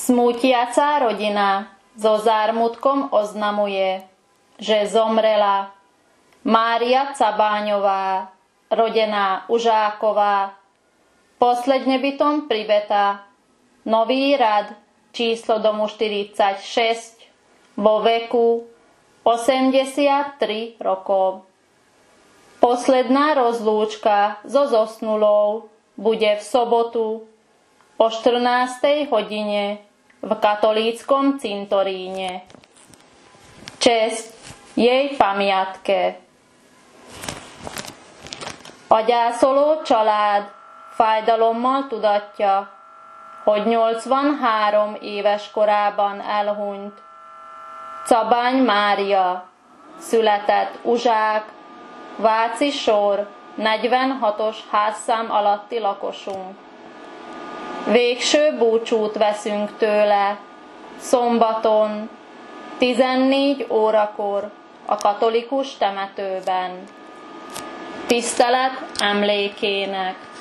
Smútiaca rodina so zármutkom oznamuje, že zomrela Mária Cabáňová, rodená Užáková, posledne bytom Pribeta, Nový rad, číslo domu 46, vo veku 83 rokov. Posledná rozlúčka so zosnulou bude v sobotu o 14. hodine v katolíckom cintoríne. Česť jej pamiatke. A gyászoló család fájdalommal tudatja, hogy 83 éves korában elhunyt Cabány Mária, született Uzsák, Váci sor, 46-os házszám alatti lakosunk. Végső búcsút veszünk tőle szombaton 14 órakor a katolikus temetőben. Tisztelet emlékének.